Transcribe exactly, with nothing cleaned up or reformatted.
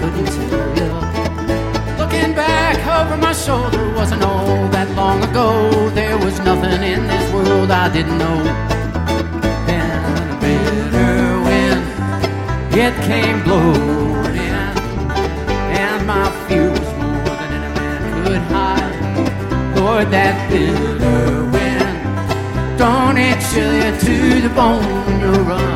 couldn't tell you. Looking back over my shoulder wasn't all that long ago. There was nothing in this world I didn't know. Then a bitter wind, it came blowing in, and my fear was more than any man could hide. Lord, that bitter wind, don't it chill you to the bone when you're running?